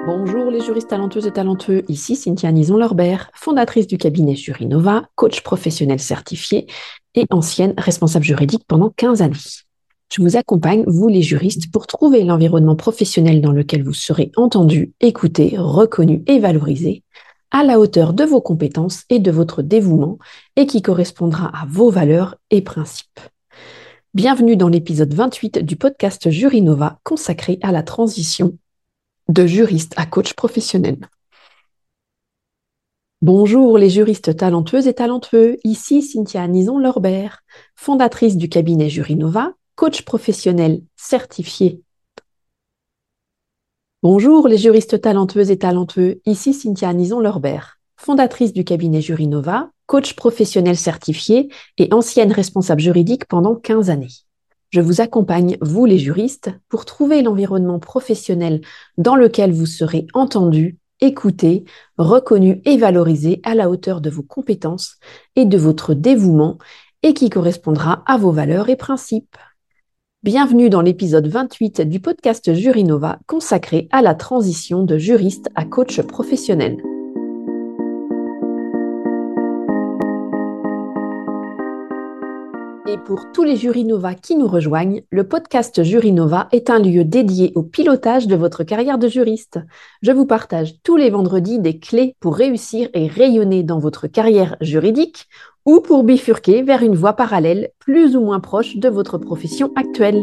Bonjour les juristes talentueuses et talentueux, ici Cynthia Nison-Lorbert, fondatrice du cabinet Jurinova, coach professionnel certifié et ancienne responsable juridique pendant 15 années. Je vous accompagne, vous les juristes, pour trouver l'environnement professionnel dans lequel vous serez entendu, écouté, reconnu et valorisé, à la hauteur de vos compétences et de votre dévouement, et qui correspondra à vos valeurs et principes. Bienvenue dans l'épisode 28 du podcast Jurinova consacré à la transition de juriste à coach professionnel. Bonjour les juristes talentueuses et talentueux, ici Cynthia Nison-Lorbert, fondatrice du cabinet Jurinova, coach professionnel certifié. Bonjour les juristes talentueuses et talentueux, ici Cynthia Nison-Lorbert, fondatrice du cabinet Jurinova, coach professionnel certifié et ancienne responsable juridique pendant 15 années. Je vous accompagne, vous les juristes, pour trouver l'environnement professionnel dans lequel vous serez entendu, écouté, reconnu et valorisé à la hauteur de vos compétences et de votre dévouement et qui correspondra à vos valeurs et principes. Bienvenue dans l'épisode 28 du podcast Jurinova consacré à la transition de juriste à coach professionnel. Et pour tous les Jurinova qui nous rejoignent, le podcast Jurinova est un lieu dédié au pilotage de votre carrière de juriste. Je vous partage tous les vendredis des clés pour réussir et rayonner dans votre carrière juridique ou pour bifurquer vers une voie parallèle plus ou moins proche de votre profession actuelle.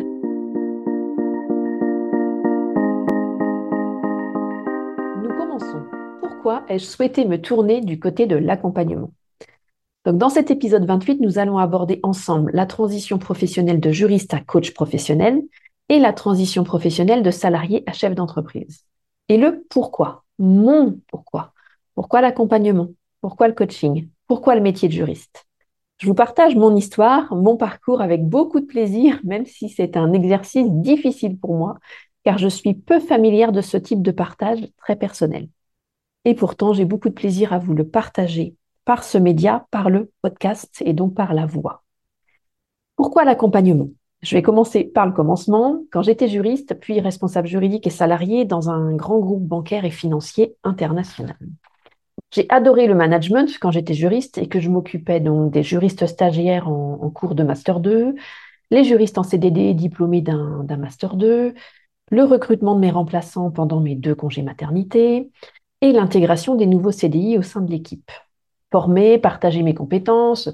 Nous commençons. Pourquoi ai-je souhaité me tourner du côté de l'accompagnement ? Donc, dans cet épisode 28, nous allons aborder ensemble la transition professionnelle de juriste à coach professionnel et la transition professionnelle de salarié à chef d'entreprise. Et le pourquoi, mon pourquoi. Pourquoi l'accompagnement? Pourquoi le coaching? Pourquoi le métier de juriste? Je vous partage mon histoire, mon parcours avec beaucoup de plaisir, même si c'est un exercice difficile pour moi, car je suis peu familière de ce type de partage très personnel. Et pourtant, j'ai beaucoup de plaisir à vous le partager par ce média, par le podcast et donc par la voix. Pourquoi l'accompagnement? Je vais commencer par le commencement. Quand j'étais juriste, puis responsable juridique et salarié dans un grand groupe bancaire et financier international. J'ai adoré le management quand j'étais juriste et que je m'occupais donc des juristes stagiaires en cours de Master 2, les juristes en CDD diplômés d'un Master 2, le recrutement de mes remplaçants pendant mes 2 congés maternité et l'intégration des nouveaux CDI au sein de l'équipe. Former, partager mes compétences,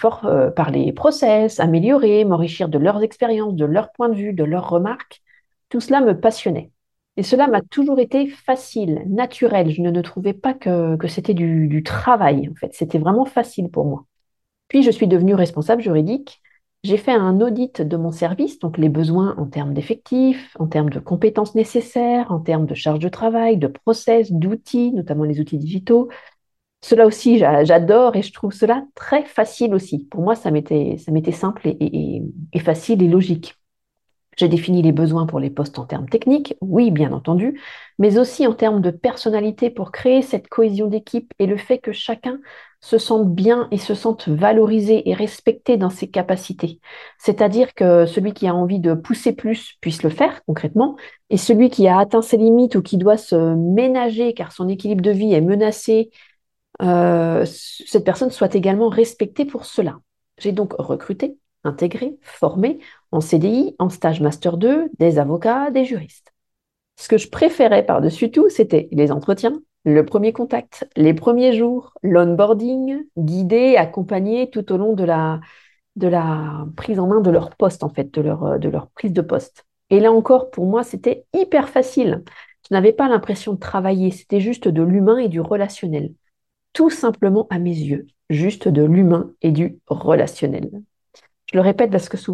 parler process, améliorer, m'enrichir de leurs expériences, de leurs points de vue, de leurs remarques, tout cela me passionnait. Et cela m'a toujours été facile, naturel. Je ne trouvais pas que c'était du travail, en fait. C'était vraiment facile pour moi. Puis, je suis devenue responsable juridique. J'ai fait un audit de mon service, donc les besoins en termes d'effectifs, en termes de compétences nécessaires, en termes de charge de travail, de process, d'outils, notamment les outils digitaux. Cela aussi, j'adore et je trouve cela très facile aussi. Pour moi, ça m'était simple et facile et logique. J'ai défini les besoins pour les postes en termes techniques, oui, bien entendu, mais aussi en termes de personnalité pour créer cette cohésion d'équipe et le fait que chacun se sente bien et se sente valorisé et respecté dans ses capacités. C'est-à-dire que celui qui a envie de pousser plus puisse le faire concrètement, et celui qui a atteint ses limites ou qui doit se ménager car son équilibre de vie est menacé, cette personne soit également respectée pour cela. J'ai donc recruté, intégré, formé en CDI, en stage Master 2, des avocats, des juristes. Ce que je préférais par-dessus tout, c'était les entretiens, le premier contact, les premiers jours, l'onboarding, guider, accompagner tout au long de la prise en main de leur poste, en fait, de leur prise de poste. Et là encore, pour moi, c'était hyper facile. Je n'avais pas l'impression de travailler, c'était juste de l'humain et du relationnel. Tout simplement à mes yeux, juste de l'humain et du relationnel. Je le répète parce que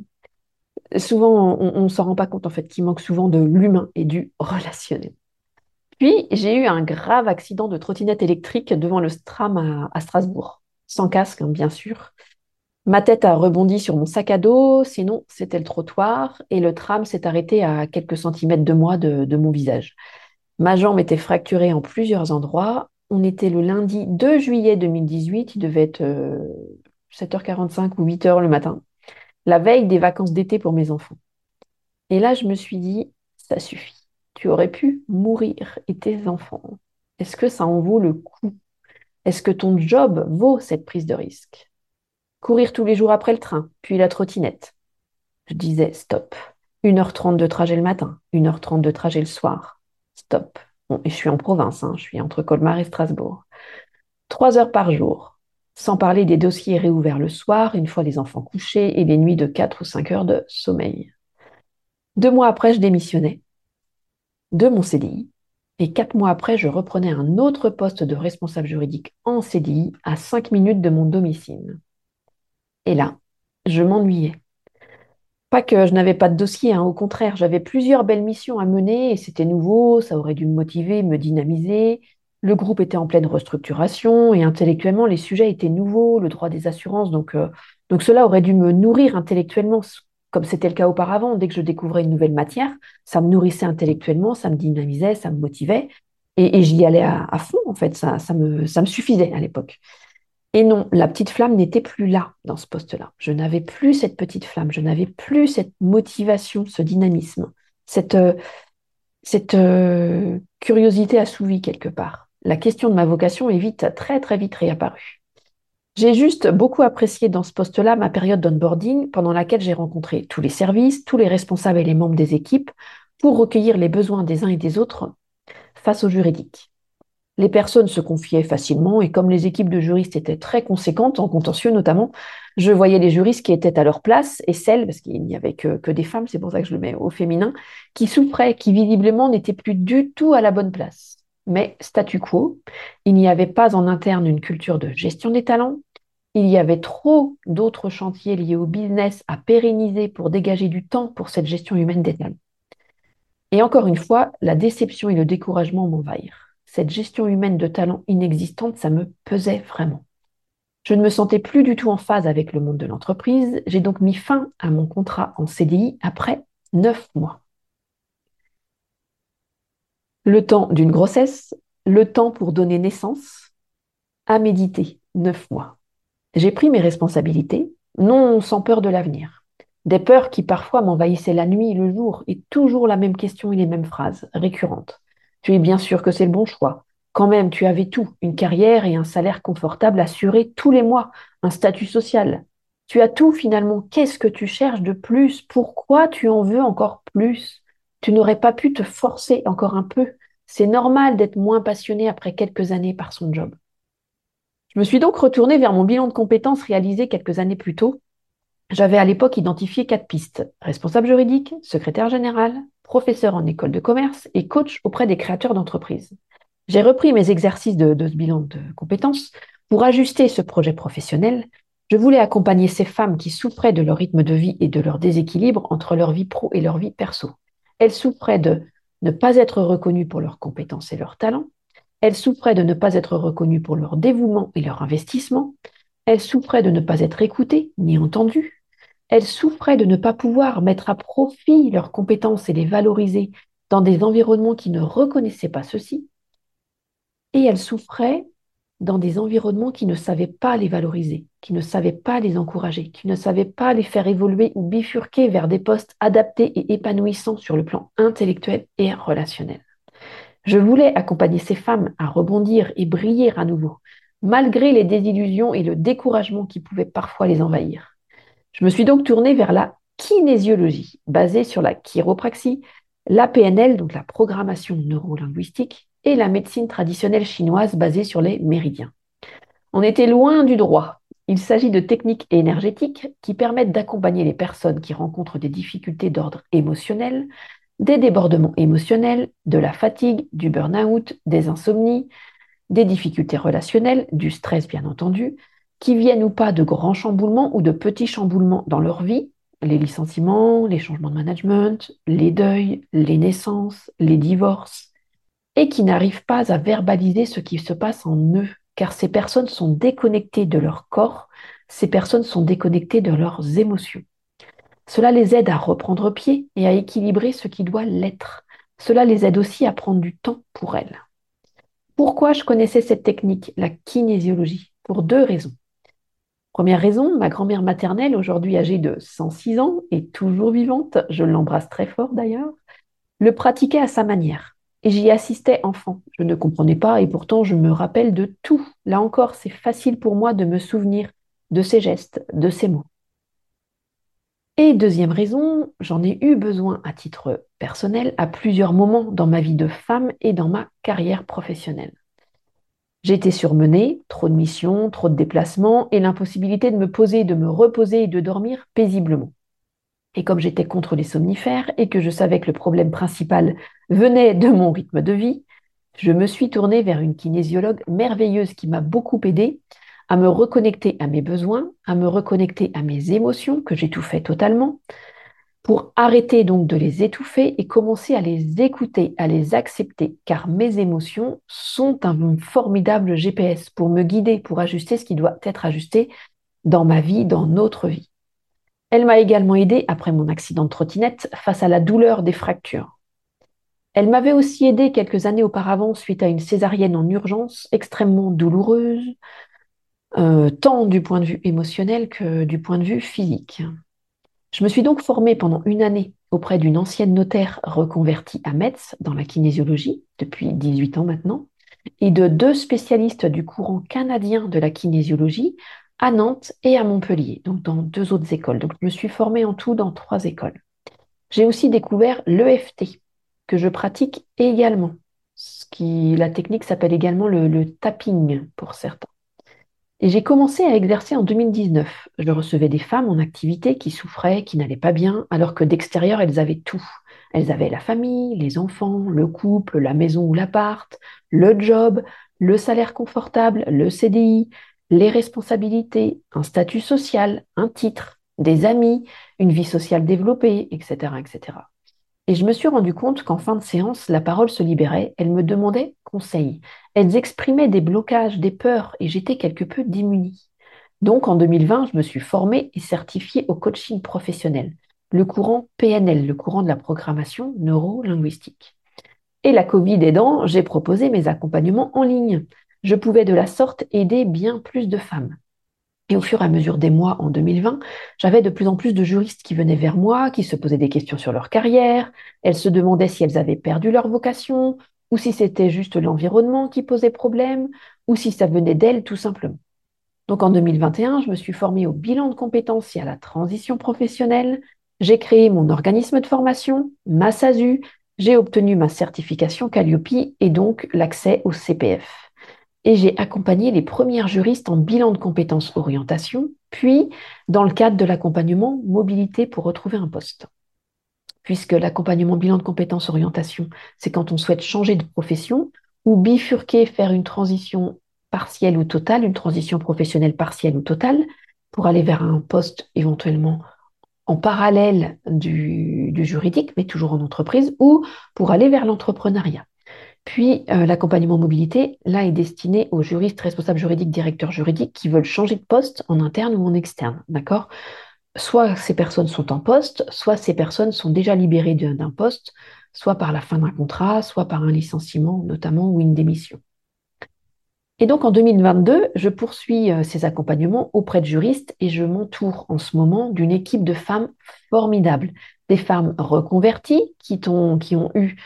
souvent on ne s'en rend pas compte en fait qu'il manque souvent de l'humain et du relationnel. Puis j'ai eu un grave accident de trottinette électrique devant le Stram à Strasbourg, sans casque hein, bien sûr. Ma tête a rebondi sur mon sac à dos, sinon c'était le trottoir et le tram s'est arrêté à quelques centimètres de moi de mon visage. Ma jambe était fracturée en plusieurs endroits. On était le lundi 2 juillet 2018, il devait être 7h45 ou 8h le matin, la veille des vacances d'été pour mes enfants. Et là, je me suis dit, ça suffit. tu aurais pu mourir et tes enfants. Est-ce que ça en vaut le coup? Est-ce que ton job vaut cette prise de risque? Courir tous les jours après le train, puis la trottinette. Je disais stop. 1h30 de trajet le matin, 1h30 de trajet le soir. Stop. Bon, et je suis en province, hein, je suis entre Colmar et Strasbourg. 3 heures par jour, sans parler des dossiers réouverts le soir, une fois les enfants couchés, et les nuits de 4 ou 5 heures de sommeil. 2 mois après, je démissionnais de mon CDI. Et 4 mois après, je reprenais un autre poste de responsable juridique en CDI à 5 minutes de mon domicile. Et là, je m'ennuyais. Pas que je n'avais pas de dossier, hein, au contraire, j'avais plusieurs belles missions à mener et c'était nouveau, ça aurait dû me motiver, me dynamiser. Le groupe était en pleine restructuration et intellectuellement, les sujets étaient nouveaux, le droit des assurances, donc cela aurait dû me nourrir intellectuellement, comme c'était le cas auparavant. Dès que je découvrais une nouvelle matière, ça me nourrissait intellectuellement, ça me dynamisait, ça me motivait et j'y allais à fond, en fait, ça me suffisait à l'époque. Et non, la petite flamme n'était plus là dans ce poste-là. Je n'avais plus cette petite flamme, je n'avais plus cette motivation, ce dynamisme, cette curiosité assouvie quelque part. La question de ma vocation est vite, très très vite réapparue. J'ai juste beaucoup apprécié dans ce poste-là ma période d'onboarding pendant laquelle j'ai rencontré tous les services, tous les responsables et les membres des équipes pour recueillir les besoins des uns et des autres face au juridique. Les personnes se confiaient facilement et comme les équipes de juristes étaient très conséquentes, en contentieux notamment, je voyais les juristes qui étaient à leur place et celles, parce qu'il n'y avait que des femmes, c'est pour ça que je le mets au féminin, qui souffraient, qui visiblement n'étaient plus du tout à la bonne place. Mais statu quo, il n'y avait pas en interne une culture de gestion des talents, il y avait trop d'autres chantiers liés au business à pérenniser pour dégager du temps pour cette gestion humaine des talents. Et encore une fois, la déception et le découragement m'envahirent. Cette gestion humaine de talent inexistante, ça me pesait vraiment. Je ne me sentais plus du tout en phase avec le monde de l'entreprise. J'ai donc mis fin à mon contrat en CDI après 9 mois. Le temps d'une grossesse, le temps pour donner naissance, à méditer 9 mois. J'ai pris mes responsabilités, non sans peur de l'avenir. Des peurs qui parfois m'envahissaient la nuit et le jour, et toujours la même question et les mêmes phrases, récurrentes. Tu es bien sûr que c'est le bon choix. Quand même, tu avais tout, une carrière et un salaire confortable assuré tous les mois, un statut social. Tu as tout finalement. Qu'est-ce que tu cherches de plus? Pourquoi tu en veux encore plus? Tu n'aurais pas pu te forcer encore un peu. C'est normal d'être moins passionné après quelques années par son job. Je me suis donc retournée vers mon bilan de compétences réalisé quelques années plus tôt. J'avais à l'époque identifié 4 pistes: responsable juridique, secrétaire général, professeur en école de commerce et coach auprès des créateurs d'entreprises. J'ai repris mes exercices de ce bilan de compétences pour ajuster ce projet professionnel. Je voulais accompagner ces femmes qui souffraient de leur rythme de vie et de leur déséquilibre entre leur vie pro et leur vie perso. Elles souffraient de ne pas être reconnues pour leurs compétences et leurs talents. Elles souffraient de ne pas être reconnues pour leur dévouement et leur investissement. Elles souffraient de ne pas être écoutées ni entendues. Elles souffraient de ne pas pouvoir mettre à profit leurs compétences et les valoriser dans des environnements qui ne reconnaissaient pas ceci. Et elles souffraient dans des environnements qui ne savaient pas les valoriser, qui ne savaient pas les encourager, qui ne savaient pas les faire évoluer ou bifurquer vers des postes adaptés et épanouissants sur le plan intellectuel et relationnel. Je voulais accompagner ces femmes à rebondir et briller à nouveau, malgré les désillusions et le découragement qui pouvaient parfois les envahir. Je me suis donc tournée vers la kinésiologie, basée sur la chiropraxie, la PNL, donc la programmation neurolinguistique, et la médecine traditionnelle chinoise basée sur les méridiens. On était loin du droit. Il s'agit de techniques énergétiques qui permettent d'accompagner les personnes qui rencontrent des difficultés d'ordre émotionnel, des débordements émotionnels, de la fatigue, du burn-out, des insomnies, des difficultés relationnelles, du stress bien entendu, qui viennent ou pas de grands chamboulements ou de petits chamboulements dans leur vie, les licenciements, les changements de management, les deuils, les naissances, les divorces, et qui n'arrivent pas à verbaliser ce qui se passe en eux, car ces personnes sont déconnectées de leur corps, ces personnes sont déconnectées de leurs émotions. Cela les aide à reprendre pied et à équilibrer ce qui doit l'être. Cela les aide aussi à prendre du temps pour elles. Pourquoi je connaissais cette technique, la kinésiologie? Pour 2 raisons. Première raison, ma grand-mère maternelle, aujourd'hui âgée de 106 ans et toujours vivante, je l'embrasse très fort d'ailleurs, le pratiquait à sa manière. Et j'y assistais enfant. Je ne comprenais pas et pourtant je me rappelle de tout. Là encore, c'est facile pour moi de me souvenir de ses gestes, de ses mots. Et deuxième raison, j'en ai eu besoin à titre personnel à plusieurs moments dans ma vie de femme et dans ma carrière professionnelle. J'ai été surmenée, trop de missions, trop de déplacements et l'impossibilité de me poser, de me reposer et de dormir paisiblement. Et comme j'étais contre les somnifères et que je savais que le problème principal venait de mon rythme de vie, je me suis tournée vers une kinésiologue merveilleuse qui m'a beaucoup aidée à me reconnecter à mes besoins, à me reconnecter à mes émotions que j'étouffais totalement, pour arrêter donc de les étouffer et commencer à les écouter, à les accepter, car mes émotions sont un formidable GPS pour me guider, pour ajuster ce qui doit être ajusté dans ma vie, dans notre vie. Elle m'a également aidée après mon accident de trottinette face à la douleur des fractures. Elle m'avait aussi aidée quelques années auparavant suite à une césarienne en urgence extrêmement douloureuse, tant du point de vue émotionnel que du point de vue physique. Je me suis donc formée pendant une année auprès d'une ancienne notaire reconvertie à Metz dans la kinésiologie, depuis 18 ans maintenant, et de deux spécialistes du courant canadien de la kinésiologie à Nantes et à Montpellier, donc dans deux autres écoles. Donc je me suis formée en tout dans trois écoles. J'ai aussi découvert l'EFT, que je pratique également. La technique s'appelle également le tapping pour certains. Et j'ai commencé à exercer en 2019. Je recevais des femmes en activité qui souffraient, qui n'allaient pas bien, alors que d'extérieur, elles avaient tout. Elles avaient la famille, les enfants, le couple, la maison ou l'appart, le job, le salaire confortable, le CDI, les responsabilités, un statut social, un titre, des amis, une vie sociale développée, etc., etc. Et je me suis rendu compte qu'en fin de séance, la parole se libérait, elles me demandaient conseil. Elles exprimaient des blocages, des peurs, et j'étais quelque peu démunie. Donc en 2020, je me suis formée et certifiée au coaching professionnel, le courant PNL, le courant de la programmation neuro-linguistique. Et la Covid aidant, j'ai proposé mes accompagnements en ligne. Je pouvais de la sorte aider bien plus de femmes. Et au fur et à mesure des mois en 2020, j'avais de plus en plus de juristes qui venaient vers moi, qui se posaient des questions sur leur carrière. Elles se demandaient si elles avaient perdu leur vocation, ou si c'était juste l'environnement qui posait problème, ou si ça venait d'elles tout simplement. Donc en 2021, je me suis formée au bilan de compétences et à la transition professionnelle. J'ai créé mon organisme de formation, ma SASU. J'ai obtenu ma certification Calliope et donc l'accès au CPF et j'ai accompagné les premières juristes en bilan de compétences orientation, puis dans le cadre de l'accompagnement mobilité pour retrouver un poste. Puisque l'accompagnement bilan de compétences orientation, c'est quand on souhaite changer de profession ou bifurquer, faire une transition partielle ou totale, une transition professionnelle partielle ou totale, pour aller vers un poste éventuellement en parallèle du juridique, mais toujours en entreprise, ou pour aller vers l'entrepreneuriat. Puis l'accompagnement mobilité, là, est destiné aux juristes, responsables juridiques, directeurs juridiques qui veulent changer de poste en interne ou en externe. D'accord? Soit ces personnes sont en poste, soit ces personnes sont déjà libérées d'un poste, soit par la fin d'un contrat, soit par un licenciement notamment ou une démission. Et donc en 2022, je poursuis ces accompagnements auprès de juristes et je m'entoure en ce moment d'une équipe de femmes formidables, des femmes reconverties qui ont eu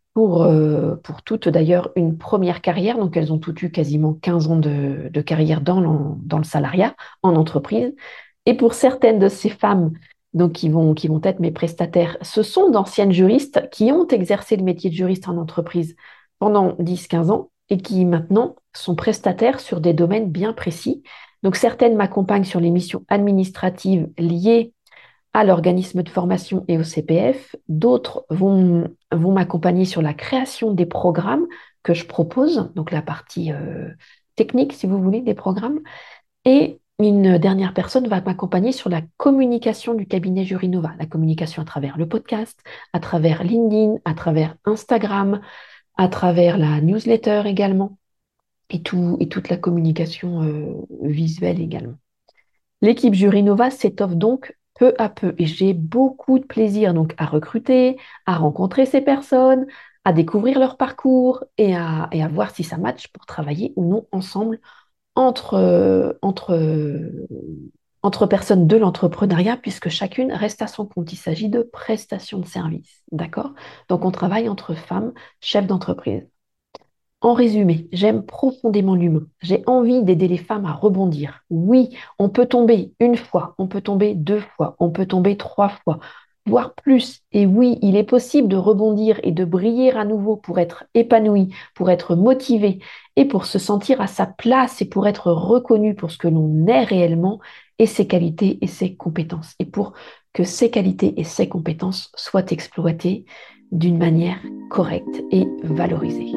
pour toutes d'ailleurs une première carrière. Donc elles ont toutes eu quasiment 15 ans de carrière dans le salariat, en entreprise. Et pour certaines de ces femmes donc, qui vont être mes prestataires, ce sont d'anciennes juristes qui ont exercé le métier de juriste en entreprise pendant 10-15 ans et qui maintenant sont prestataires sur des domaines bien précis. Donc certaines m'accompagnent sur les missions administratives liées à l'organisme de formation et au CPF. D'autres vont m'accompagner sur la création des programmes que je propose, donc la partie technique, si vous voulez, des programmes. Et une dernière personne va m'accompagner sur la communication du cabinet Jurinova, la communication à travers le podcast, à travers LinkedIn, à travers Instagram, à travers la newsletter également, et toute la communication visuelle également. L'équipe Jurinova s'étoffe donc peu à peu et j'ai beaucoup de plaisir donc à recruter, à rencontrer ces personnes, à découvrir leur parcours et à voir si ça match pour travailler ou non ensemble entre entre personnes de l'entrepreneuriat, puisque chacune reste à son compte. Il s'agit de prestation de services, d'accord? Donc, on travaille entre femmes, chefs d'entreprise. En résumé, j'aime profondément l'humain. J'ai envie d'aider les femmes à rebondir. Oui, on peut tomber une fois, on peut tomber deux fois, on peut tomber trois fois, voire plus. Et oui, il est possible de rebondir et de briller à nouveau pour être épanoui, pour être motivé et pour se sentir à sa place et pour être reconnu pour ce que l'on est réellement et ses qualités et ses compétences. Et pour que ces qualités et ces compétences soient exploitées d'une manière correcte et valorisée.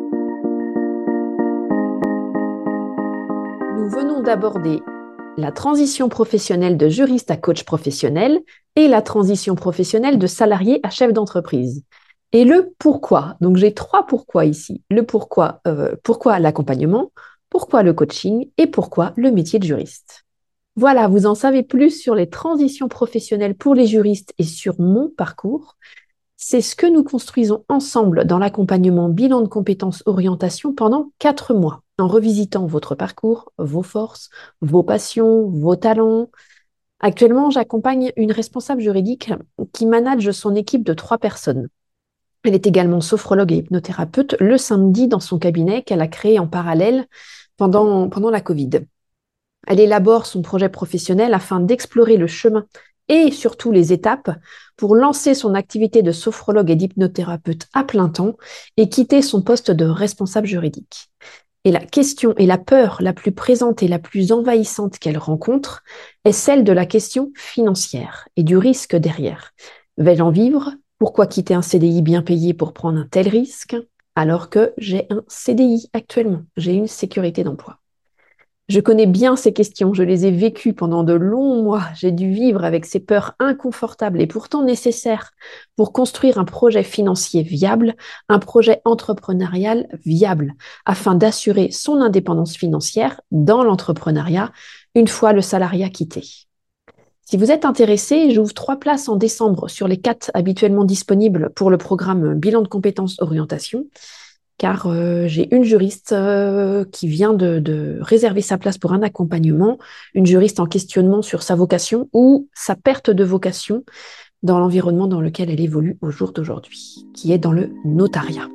Nous venons d'aborder la transition professionnelle de juriste à coach professionnel et la transition professionnelle de salarié à chef d'entreprise. Et le pourquoi. Donc j'ai trois pourquoi ici. Le pourquoi, pourquoi l'accompagnement, pourquoi le coaching et pourquoi le métier de juriste. Voilà, vous en savez plus sur les transitions professionnelles pour les juristes et sur mon parcours. C'est ce que nous construisons ensemble dans l'accompagnement bilan de compétences orientation pendant 4 mois, en revisitant votre parcours, vos forces, vos passions, vos talents. Actuellement, j'accompagne une responsable juridique qui manage son équipe de 3 personnes. Elle est également sophrologue et hypnothérapeute le samedi dans son cabinet qu'elle a créé en parallèle pendant la Covid. Elle élabore son projet professionnel afin d'explorer le chemin et surtout les étapes pour lancer son activité de sophrologue et d'hypnothérapeute à plein temps et quitter son poste de responsable juridique. Et la question et la peur la plus présente et la plus envahissante qu'elle rencontre est celle de la question financière et du risque derrière. Vais-je en vivre? Pourquoi quitter un CDI bien payé pour prendre un tel risque alors que j'ai un CDI actuellement? J'ai une sécurité d'emploi. Je connais bien ces questions, je les ai vécues pendant de longs mois. J'ai dû vivre avec ces peurs inconfortables et pourtant nécessaires pour construire un projet financier viable, un projet entrepreneurial viable, afin d'assurer son indépendance financière dans l'entrepreneuriat une fois le salariat quitté. Si vous êtes intéressé, j'ouvre 3 places en décembre sur les 4 habituellement disponibles pour le programme Bilan de compétences orientation, car j'ai une juriste qui vient de réserver sa place pour un accompagnement, une juriste en questionnement sur sa vocation ou sa perte de vocation dans l'environnement dans lequel elle évolue au jour d'aujourd'hui, qui est dans le notariat.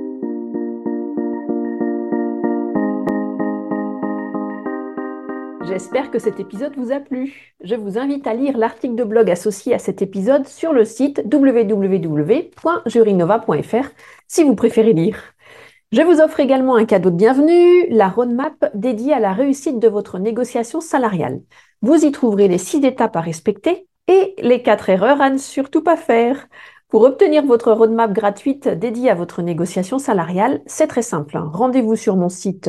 J'espère que cet épisode vous a plu. Je vous invite à lire l'article de blog associé à cet épisode sur le site www.jurinova.fr si vous préférez lire. Je vous offre également un cadeau de bienvenue, la roadmap dédiée à la réussite de votre négociation salariale. Vous y trouverez les 6 étapes à respecter et les 4 erreurs à ne surtout pas faire. Pour obtenir votre roadmap gratuite dédiée à votre négociation salariale, c'est très simple. Rendez-vous sur mon site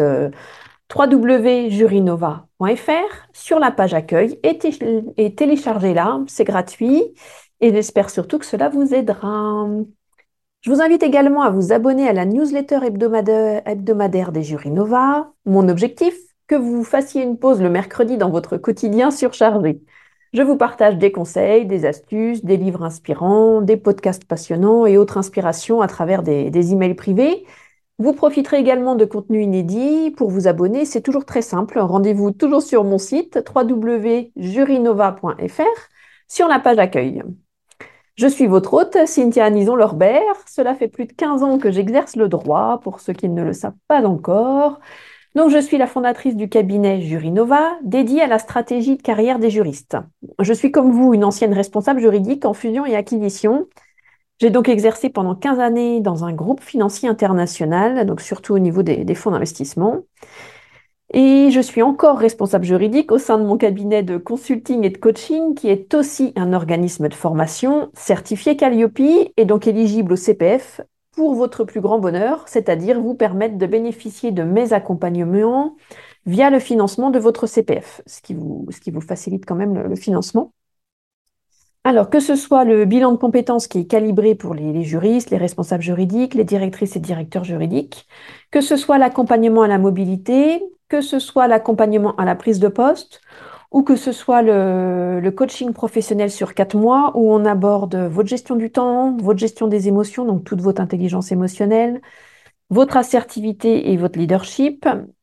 www.jurinova.fr sur la page accueil et téléchargez-la, c'est gratuit et j'espère surtout que cela vous aidera. Je vous invite également à vous abonner à la newsletter hebdomadaire des Jurinova. Mon objectif, que vous fassiez une pause le mercredi dans votre quotidien surchargé. Je vous partage des conseils, des astuces, des livres inspirants, des podcasts passionnants et autres inspirations à travers des emails privés. Vous profiterez également de contenus inédits. Pour vous abonner, c'est toujours très simple. Rendez-vous toujours sur mon site www.jurinova.fr sur la page accueil. Je suis votre hôte, Cynthia Nison-Lorbert. Cela fait plus de 15 ans que j'exerce le droit, pour ceux qui ne le savent pas encore. Donc, je suis la fondatrice du cabinet Jurinova, dédié à la stratégie de carrière des juristes. Je suis comme vous une ancienne responsable juridique en fusion et acquisition. J'ai donc exercé pendant 15 années dans un groupe financier international, donc surtout au niveau des fonds d'investissement. Et je suis encore responsable juridique au sein de mon cabinet de consulting et de coaching, qui est aussi un organisme de formation certifié Calliope et donc éligible au CPF pour votre plus grand bonheur, c'est-à-dire vous permettre de bénéficier de mes accompagnements via le financement de votre CPF, ce qui vous facilite quand même le financement. Alors, que ce soit le bilan de compétences qui est calibré pour les juristes, les responsables juridiques, les directrices et directeurs juridiques, que ce soit l'accompagnement à la mobilité, que ce soit l'accompagnement à la prise de poste, ou que ce soit le coaching professionnel sur 4 mois où on aborde votre gestion du temps, votre gestion des émotions, donc toute votre intelligence émotionnelle, votre assertivité et votre leadership,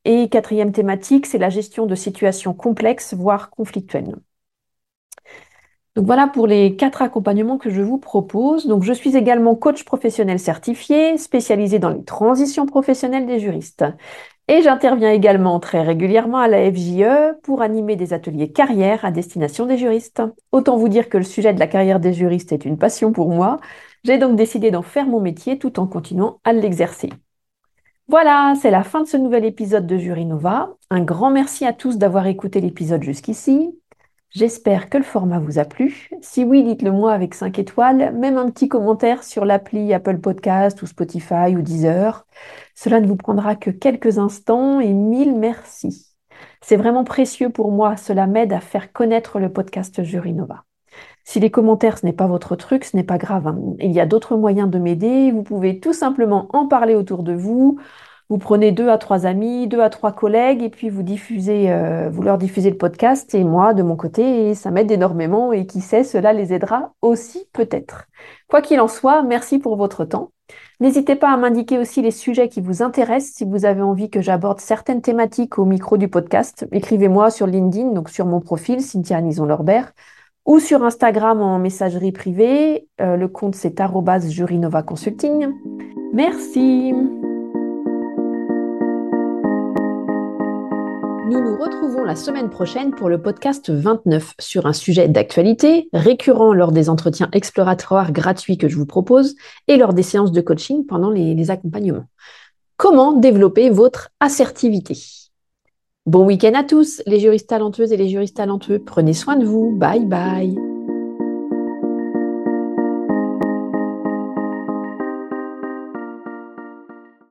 Et quatrième thématique, c'est la gestion de situations complexes, voire conflictuelles. Donc voilà pour les 4 accompagnements que je vous propose. Donc je suis également coach professionnel certifié, spécialisé dans les transitions professionnelles des juristes. Et j'interviens également très régulièrement à la FJE pour animer des ateliers carrière à destination des juristes. Autant vous dire que le sujet de la carrière des juristes est une passion pour moi. J'ai donc décidé d'en faire mon métier tout en continuant à l'exercer. Voilà, c'est la fin de ce nouvel épisode de Jury Nova. Un grand merci à tous d'avoir écouté l'épisode jusqu'ici. J'espère que le format vous a plu. Si oui, dites-le moi avec 5 étoiles, même un petit commentaire sur l'appli Apple Podcast ou Spotify ou Deezer. Cela ne vous prendra que quelques instants et mille merci. C'est vraiment précieux pour moi, cela m'aide à faire connaître le podcast Jury Nova. Si les commentaires, ce n'est pas votre truc, ce n'est pas grave, hein. Il y a d'autres moyens de m'aider. Vous pouvez tout simplement en parler autour de vous. Vous prenez 2 à 3 amis, 2 à 3 collègues et puis vous leur diffusez le podcast et moi, de mon côté, ça m'aide énormément et qui sait, cela les aidera aussi peut-être. Quoi qu'il en soit, merci pour votre temps. N'hésitez pas à m'indiquer aussi les sujets qui vous intéressent. Si vous avez envie que j'aborde certaines thématiques au micro du podcast, écrivez-moi sur LinkedIn, donc sur mon profil, Cynthia Anison-Lorbert, ou sur Instagram en messagerie privée. Le compte, c'est @jurynovaconsulting. Merci. Nous nous retrouvons la semaine prochaine pour le podcast 29 sur un sujet d'actualité récurrent lors des entretiens exploratoires gratuits que je vous propose et lors des séances de coaching pendant les accompagnements. Comment développer votre assertivité? Bon week-end à tous, les juristes talentueuses et les juristes talentueux. Prenez soin de vous. Bye bye.